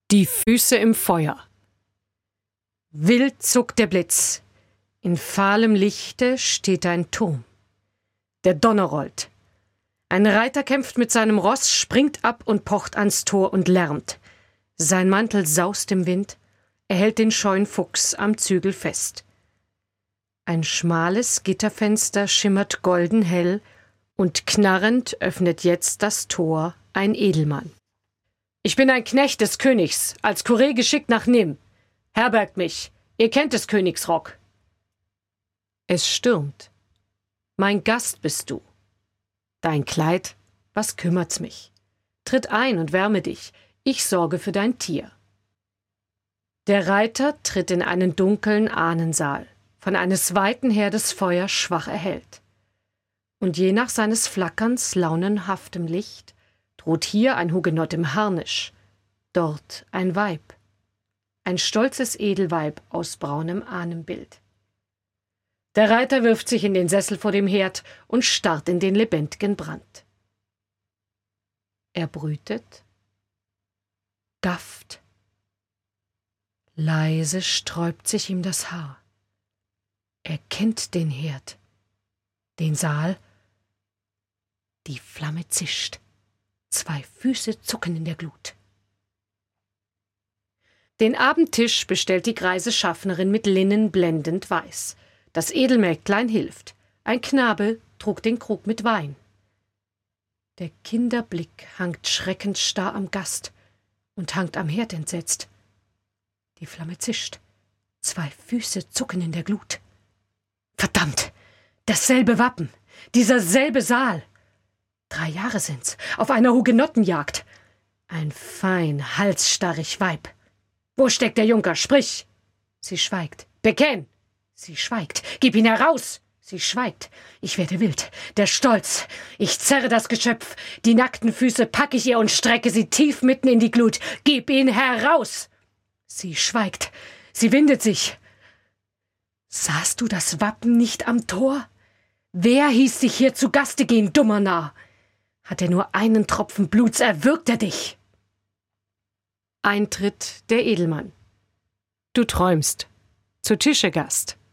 Die Füße im Feuer. Wild zuckt der Blitz. In fahlem Lichte steht ein Turm. Der Donner rollt. Ein Reiter kämpft mit seinem Ross, springt ab und pocht ans Tor und lärmt. Sein Mantel saust im Wind, er hält den scheuen Fuchs am Zügel fest. Ein schmales Gitterfenster schimmert golden hell, und knarrend öffnet jetzt das Tor ein Edelmann. »Ich bin ein Knecht des Königs, als Kuré geschickt nach Nim. Herbergt mich, ihr kennt des Königs Rock.« Es stürmt. »Mein Gast bist du. Dein Kleid, was kümmert's mich? Tritt ein und wärme dich, ich sorge für dein Tier.« Der Reiter tritt in einen dunklen Ahnensaal, von eines weiten Herdes Feuer schwach erhellt. Und je nach seines Flackerns launenhaftem Licht droht hier ein Hugenott im Harnisch, dort ein Weib, ein stolzes Edelweib aus braunem Ahnenbild. Der Reiter wirft sich in den Sessel vor dem Herd und starrt in den lebendigen Brand. Er brütet, gafft. Leise sträubt sich ihm das Haar. Er kennt den Herd, den Saal. Die Flamme zischt. 2 Füße zucken in der Glut. Den Abendtisch bestellt die greise Schaffnerin mit Linnen blendend weiß. Das Edelmägdlein hilft. Ein Knabe trug den Krug mit Wein. Der Kinderblick hangt schreckend starr am Gast und hangt am Herd entsetzt. Die Flamme zischt. 2 Füße zucken in der Glut. Verdammt! Dasselbe Wappen! Dieser selbe Saal! 3 Jahre sind's, auf einer Hugenottenjagd. Ein fein, halsstarrig Weib. »Wo steckt der Junker? Sprich!« Sie schweigt. »Bekenn!« Sie schweigt. »Gib ihn heraus!« Sie schweigt. Ich werde wild. Der Stolz. Ich zerre das Geschöpf. Die nackten Füße pack ich ihr und strecke sie tief mitten in die Glut. »Gib ihn heraus!« Sie schweigt. Sie windet sich. »Sahst du das Wappen nicht am Tor? Wer hieß dich hier zu Gaste gehen, dummer Narr? Hat er nur einen Tropfen Bluts, erwürgt er dich.« Eintritt der Edelmann. »Du träumst. Zu Tische, Gast.«